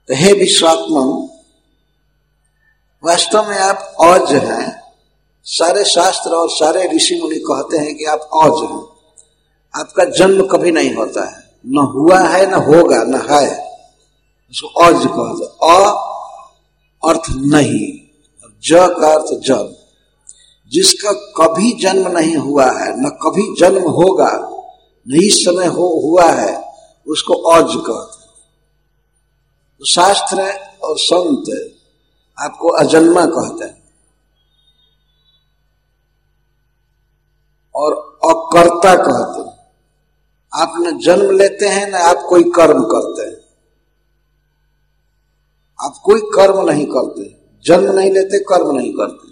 तो हे विश्वात्मन, वास्तव में आप औज हैं। सारे शास्त्र और सारे ऋषि मुनि कहते हैं कि आप औज हैं। आपका जन्म कभी नहीं होता है, न हुआ है, न होगा, न है। उसको औज कहते। अ अर्थ नहीं, ज का अर्थ जन्म। जिसका कभी जन्म नहीं हुआ है, न कभी जन्म होगा, न इस समय हुआ है, उसको औज कहते हैं। तो शास्त्र और संत आपको अजन्मा कहते हैं और अकर्ता कहते हैं। आप न जन्म लेते हैं, न आप कोई कर्म करते हैं। आप कोई कर्म नहीं करते, जन्म नहीं लेते, कर्म नहीं करते,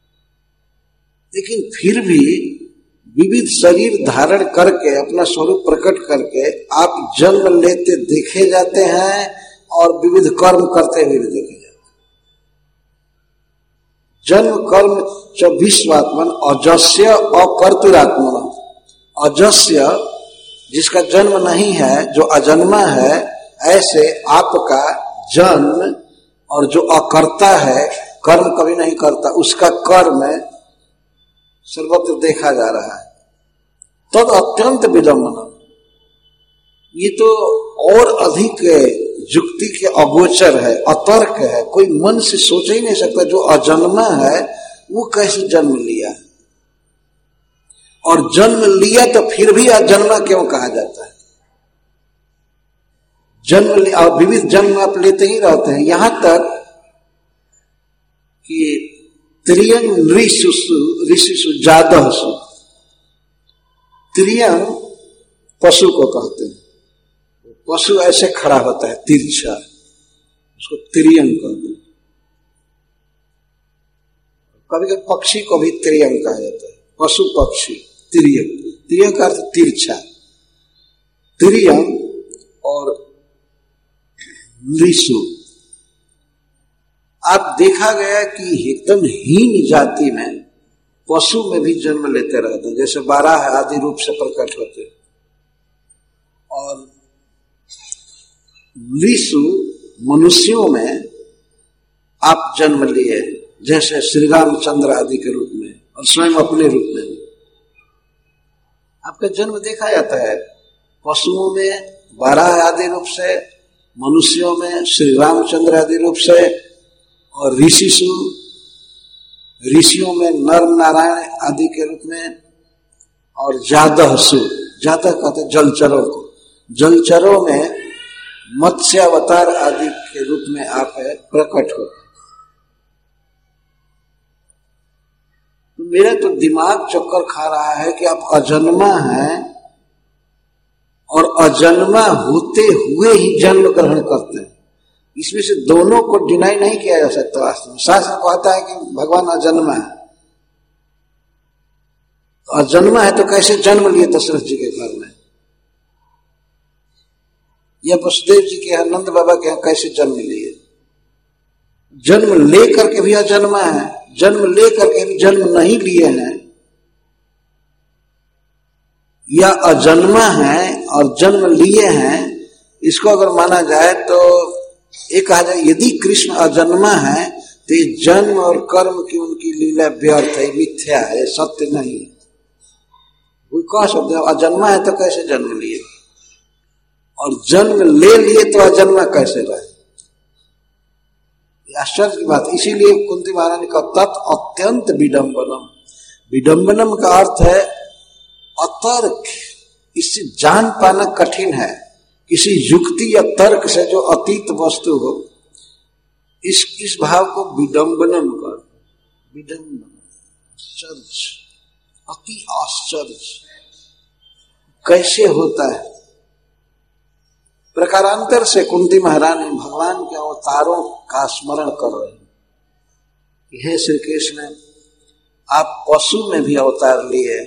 लेकिन फिर भी विविध शरीर धारण करके अपना स्वरूप प्रकट करके आप जन्म लेते देखे जाते हैं और विविध कर्म करते हुए देखे जाते हैं। जन्म कर्म च विश्वात्मन अजस्य अकर्तुरात्मन। अजस्य जिसका जन्म नहीं है, जो अजन्मा है, ऐसे आपका जन्म और जो अकर्ता है, कर्म कभी नहीं करता, उसका कर्म सर्वत्र देखा जा रहा है। तद अत्यंत विडंबना। ये तो और अधिक युक्ति के अगोचर है, अतर्क है। कोई मन से सोच ही नहीं सकता जो अजन्मा है वो कैसे जन्म लिया, और जन्म लिया तो फिर भी अजन्मा क्यों कहा जाता है। जन्म और विविध जन्म आप लेते ही रहते हैं, यहां तक कि त्रियंग ऋषिषु जादहसु। त्रियंग पशु को कहते हैं। पशु ऐसे खड़ा होता है तिरछा, उसको त्रियंग कहते हैं। कभी कभी पक्षी को भी त्रियंग कहा जाता है। पशु पक्षी त्रियंग, त्रियंग का अर्थ तिरछा। त्रियंग और ऋषु। आप देखा गया कि एकदम हीन जाति में पशु में भी जन्म लेते रहते हैं, जैसे बारह आदि रूप से प्रकट होते हैं। और ऋषु मनुष्यों में आप जन्म लिए, जैसे श्री रामचंद्र आदि के रूप में और स्वयं अपने रूप में भी आपका जन्म देखा जाता है। पशुओं में 12 आदि रूप से, मनुष्यों में श्री रामचंद्र आदि रूप से, और ऋषियों में नर नारायण आदि के रूप में, और जादहसु, जादह कहते जलचरों को, जलचरों में मत्स्यावतार आदि के रूप में आप प्रकट होते। तो मेरा तो दिमाग चक्कर खा रहा है कि आप अजन्मा हैं और अजन्मा होते हुए ही जन्म ग्रहण करते हैं। इसमें से दोनों को डिनाई नहीं किया जा सकता। वास्तव में शास्त्र कहता है कि भगवान अजन्मा है। तो अजन्मा है तो कैसे जन्म लिए दशरथ जी के घर में, या वसुदेव जी के यहाँ, नंद बाबा के यहाँ कैसे जन्म लिए? जन्म ले करके भी अजन्मा है, जन्म ले करके भी जन्म नहीं लिए हैं, या अजन्मा है और जन्म लिए हैं। इसको अगर माना जाए तो ये कहा जाए यदि कृष्ण अजन्मा है तो ये जन्म और कर्म की उनकी लीला व्यर्थ है, मिथ्या है, सत्य नहीं। कोई कह सकते हैं अजन्मा है तो कैसे जन्म लिए, और जन्म ले लिए तो अजन्मा कैसे रहे? आश्चर्य की बात। इसीलिए कुंती महारानी का तत् अत्यंत विडंबनम। विडंबनम का अर्थ है अतर्क, इससे जान पाना कठिन है। किसी युक्ति या तर्क से जो अतीत वस्तु हो, इस भाव को विडंबनम कर। विडंबन, आश्चर्य, अति आश्चर्य कैसे होता है। प्रकारांतर से कुंती महारानी भगवान के अवतारों का स्मरण कर रहे हैं। हे श्री कृष्ण, आप पशु में भी अवतार लिए,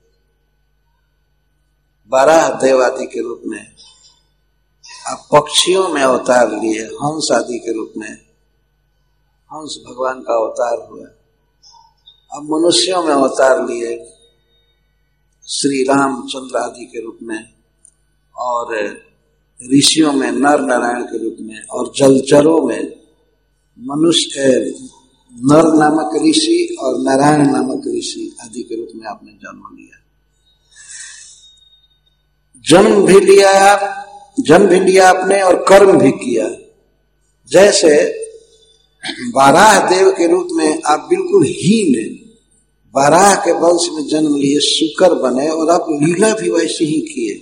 12 देव आदि के रूप में। आप पक्षियों में अवतार लिए, हंस आदि के रूप में, हंस भगवान का अवतार हुआ। अब मनुष्यों में अवतार लिए, श्री रामचंद्र आदि के रूप में, और ऋषियों में नर नारायण के रूप में, और जलचरों में मनुष्य नर नामक ऋषि और नारायण नामक ऋषि आदि के रूप में आपने जन्म लिया। जन्म भी लिया आपने और कर्म भी किया। जैसे बाराह देव के रूप में आप बिल्कुल हीन बाराह के वंश में जन्म लिए, शुकर बने, और आप लीला भी वैसे ही किए।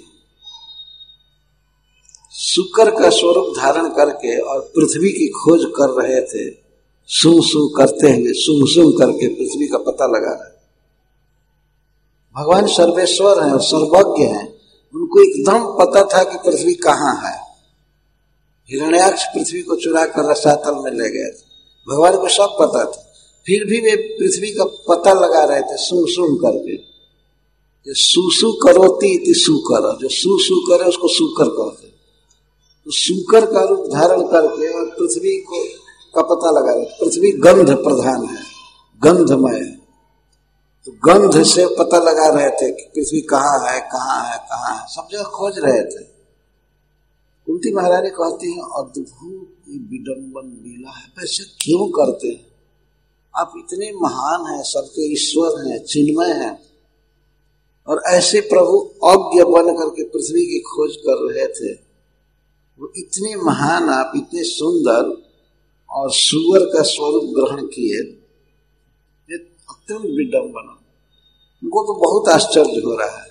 शुकर का स्वरूप धारण करके और पृथ्वी की खोज कर रहे थे, सुम सुम करते हुए, सुम सुम करके पृथ्वी का पता लगा रहे। भगवान सर्वेश्वर हैं और सर्वज्ञ हैं, उनको एकदम पता था कि पृथ्वी कहाँ है। हिरण्याक्ष पृथ्वी को चुरा कर रसातल में ले गए थे, भगवान को सब पता था, फिर भी वे पृथ्वी का पता लगा रहे थे सुम सुम करके। जो सुसु करोती इति सुकर, जो सुसु करे उसको सुकर कहते। तो सुकर का रूप धारण करके और पृथ्वी को का पता लगा रहे। पृथ्वी गंध प्रधान है, गंधमय, तो गंध से पता लगा रहे थे कि पृथ्वी कहाँ है, कहाँ है, कहाँ है, सब जगह खोज रहे थे। कुंती महारानी कहती हैं अद्भुत विडंबन लीला है, वैसे क्यों करते हैं आप? इतने महान हैं, सबके ईश्वर हैं, चिन्मय हैं, और ऐसे प्रभु अज्ञ बन करके पृथ्वी की खोज कर रहे थे। वो इतने महान, आप इतने सुंदर, और सुअर का स्वरूप ग्रहण किए, ये अत्यंत विडंबन। उनको तो बहुत आश्चर्य हो रहा है।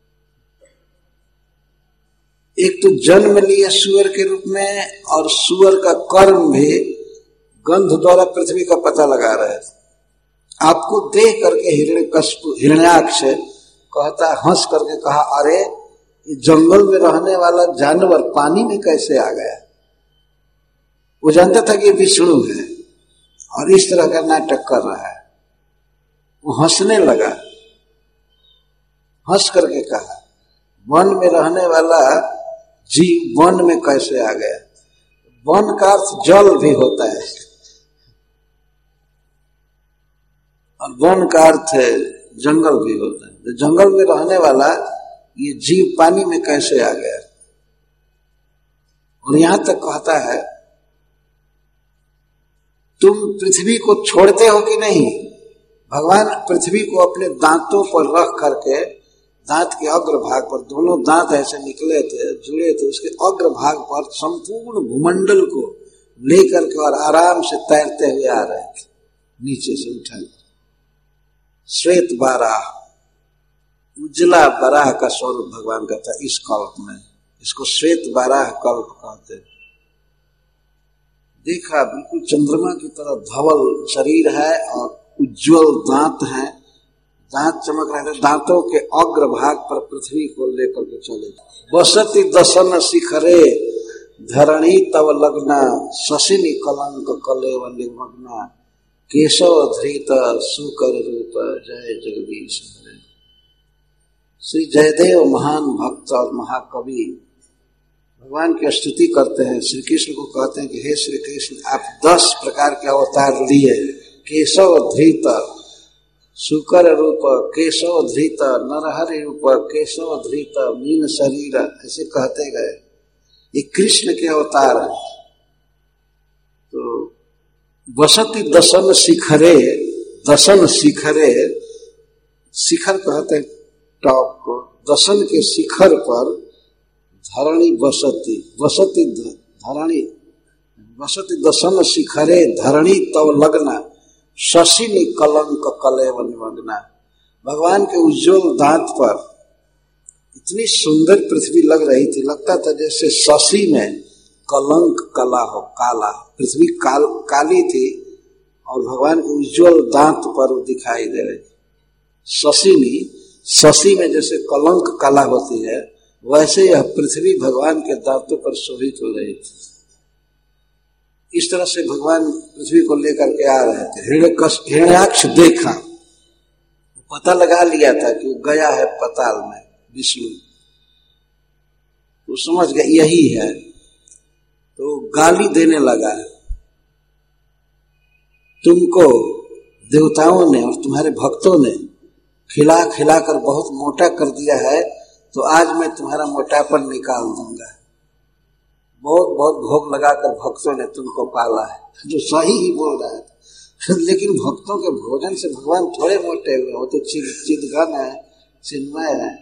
एक तो जन्म लिए सुअर के रूप में, और सुअर का कर्म भी गंध द्वारा पृथ्वी का पता लगा रहे थे। आपको देख करके हिरण्याक्ष कहता, हंस करके कहा, अरे ये जंगल में रहने वाला जानवर पानी में कैसे आ गया? वो जानता था कि विष्णु है और इस तरह का नाटक कर रहा है। वो हंसने लगा, हंस करके कहा, वन में रहने वाला जीव वन में कैसे आ गया? वन का अर्थ जल भी होता है, और वन का अर्थ जंगल भी होता है। तो जंगल में रहने वाला ये जीव पानी में कैसे आ गया? और यहां तक कहता है, तुम पृथ्वी को छोड़ते हो कि नहीं? भगवान पृथ्वी को अपने दांतों पर रख करके, दांत के अग्रभाग पर, दोनों दांत ऐसे निकले थे, जुड़े थे, उसके अग्रभाग पर संपूर्ण भूमंडल को लेकर के और आराम से तैरते हुए आ रहे थे, नीचे से उठा। श्वेत बाराह, उजला बाराह का स्वरूप भगवान का था इस कल्प में, इसको श्वेत बाराह कल्प कहते। देखा बिल्कुल चंद्रमा की तरह धवल शरीर है और उज्जवल दांत हैं, दांत चमक रहे थे। दांतों के अग्रभाग पर पृथ्वी को लेकर के चले। बसति दसन शिखरे धरणी तव लग्ना, शशिनी कलंक कलेव निमग्ना, केशव धृत सुकर रूप जय जगदीश हरे। श्री जयदेव महान भक्त और महाकवि भगवान की स्तुति करते हैं। श्री कृष्ण को कहते हैं कि हे श्री कृष्ण, आप 10 प्रकार के अवतार लिए। केशव धृत सुकर रूप, केशव धृत नरहरि रूप, केशव धृत मीन शरीर, ऐसे कहते गए। ये कृष्ण के अवतार हैं। तो वसति दसन शिखरे, दसन शिखरे, शिखर कहते हैं टॉप को, दसन के शिखर पर धरणी बसती, वसति धरणी, वसति दसन शिखरे धरणी तव लग्ना, शशिनी कलंक कलेव निमग्ना। भगवान के उज्जवल दांत पर इतनी सुंदर पृथ्वी लग रही थी, लगता था जैसे शशि में कलंक कला हो, काला। पृथ्वी काली थी और भगवान के उज्जवल दांत पर दिखाई दे रही। शशिनी, शशि में जैसे कलंक कला होती है, वैसे यह पृथ्वी भगवान के दांतों पर शोभित हो रही थी। इस तरह से भगवान पृथ्वी को लेकर के आ रहे थे। हिरण्याक्ष देखा, पता लगा लिया था कि वो गया है पताल में विष्णु, वो समझ गया यही है, तो गाली देने लगा, तुमको देवताओं ने और तुम्हारे भक्तों ने खिला खिला कर बहुत मोटा कर दिया है, तो आज मैं तुम्हारा मोटापन निकाल दूंगा। बहुत बहुत भोग लगाकर भक्तों ने तुमको पाला है, जो सही ही बोल रहा है। लेकिन भक्तों के भोजन से भगवान थोड़े मोटे हुए, वो तो चिदघन है, चिन्मय है।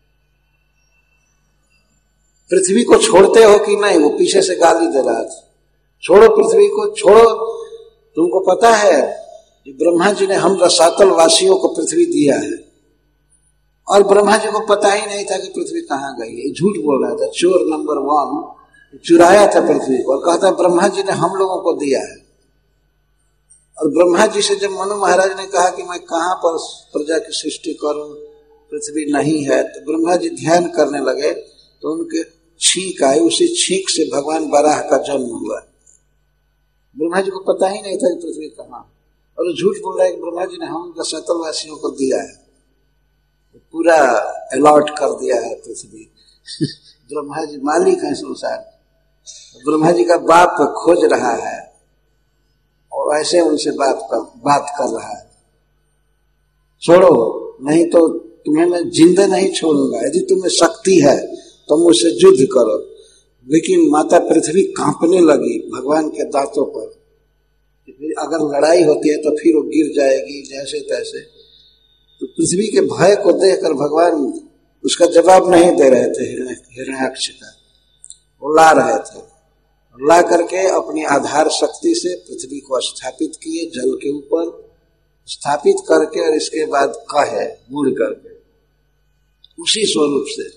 पृथ्वी को छोड़ते हो कि नहीं? वो पीछे से गाली दे रहा था, छोड़ो पृथ्वी को, छोड़ो। तुमको पता है कि ब्रह्मा जी ने हम रसातल वासियों को पृथ्वी दिया है, और ब्रह्मा जी को पता ही नहीं था कि पृथ्वी कहाँ गई है। झूठ बोल रहा था, चोर नंबर 1 चुराया था पृथ्वी को, और कहता ब्रह्मा जी ने हम लोगों को दिया है। और ब्रह्मा जी से जब मनु महाराज ने कहा कि मैं कहाँ पर प्रजा की सृष्टि करूं, पृथ्वी नहीं है, तो ब्रह्मा जी ध्यान करने लगे, तो उनके छींक आई, उसी छींक से भगवान बराह का जन्म हुआ। ब्रह्मा जी को पता ही नहीं था कि पृथ्वी कहाँ, और झूठ बोल रहा है कि ब्रह्मा जी ने हम रसातलवासियों को दिया है, पूरा अलॉट कर दिया है पृथ्वी। ब्रह्मा जी मालिक है संसार, ब्रह्मा जी का बाप खोज रहा है और ऐसे उनसे बात कर रहा है, छोड़ो नहीं तो तुम्हें मैं जिंदा नहीं छोड़ूंगा, यदि तुम्हें शक्ति है तो मुझसे युद्ध करो। लेकिन माता पृथ्वी कांपने लगी भगवान के दांतों पर, अगर लड़ाई होती है तो फिर वो गिर जाएगी जैसे तैसे। तो पृथ्वी के भय को देखकर भगवान उसका जवाब नहीं दे रहे थे, हिरण्याक्ष का वो ला रहे थे, ला करके अपनी आधार शक्ति से पृथ्वी को स्थापित किए, जल के ऊपर स्थापित करके, और इसके बाद कहे मुड़ करके उसी स्वरूप से,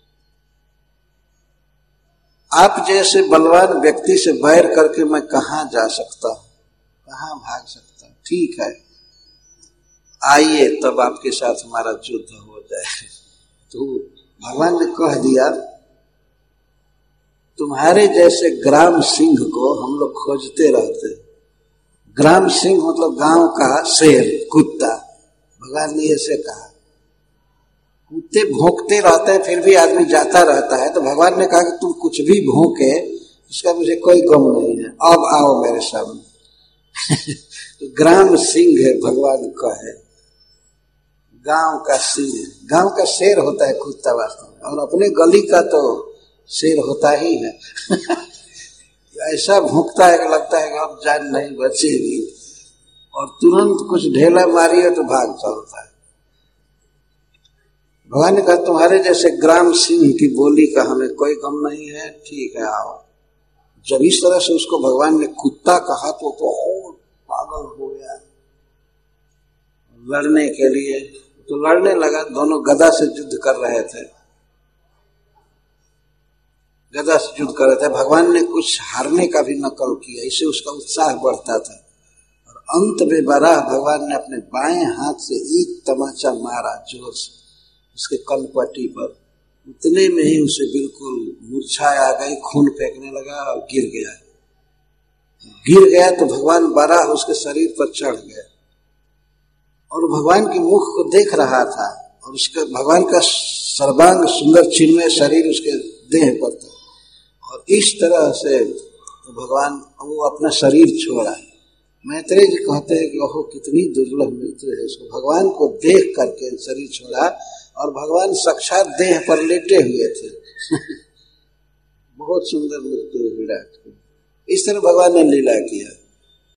आप जैसे बलवान व्यक्ति से बैर करके मैं कहां जा सकता हूं, कहां भाग सकता हूं, ठीक है आइए तब आपके साथ हमारा युद्ध हो जाए। तो भगवान ने कह दिया, तुम्हारे जैसे ग्राम सिंह को हम लोग खोजते रहते। ग्राम सिंह मतलब गांव का शेर, कुत्ता। भगवान ने ऐसे कहा, कुत्ते भौंकते रहते हैं फिर भी आदमी जाता रहता है, तो भगवान ने कहा कि तुम कुछ भी भौंके इसका मुझे कोई गम नहीं है, अब आओ मेरे सामने। तो ग्राम सिंह है भगवान का है, गांव का सिंह, गांव का शेर होता है कुत्ता वास्तव में, और अपने गली का तो शेर होता ही है। ऐसा भौंकता है कि लगता है कि अब जान नहीं बचेगी, और तुरंत कुछ ढेला मारिए तो भाग चलता है। भगवान ने कहा तुम्हारे जैसे ग्राम सिंह की बोली का हमें कोई गम नहीं है, ठीक है आओ। जब इस तरह से उसको भगवान ने कुत्ता कहा तो और पागल हो गया लड़ने के लिए, तो लड़ने लगा। दोनों गदा से युद्ध कर रहे थे, गदा से युद्ध कर रहे थे। भगवान ने कुछ हारने का भी नकल किया, इससे उसका उत्साह बढ़ता था। और अंत में बराह भगवान ने अपने बाएं हाथ से एक तमाचा मारा जोर से उसके कनपट्टी पर, उतने में ही उसे बिल्कुल मूर्छा आ गई, खून फेंकने लगा और गिर गया। गिर गया तो भगवान बराह उसके शरीर पर चढ़ गया और भगवान के मुख को देख रहा था, और उसका भगवान का सर्वांग सुंदर चिन्मय शरीर उसके देह पर था। और इस तरह से भगवान वो अपना शरीर छोड़ा। मैत्रेय जी कहते हैं कि ओहो कितनी दुर्लभ मृत्यु है, इसको भगवान को देख करके शरीर छोड़ा, और भगवान साक्षात देह पर लेटे हुए थे। बहुत सुंदर मृत्यु विराट की। इस तरह भगवान ने लीला किया।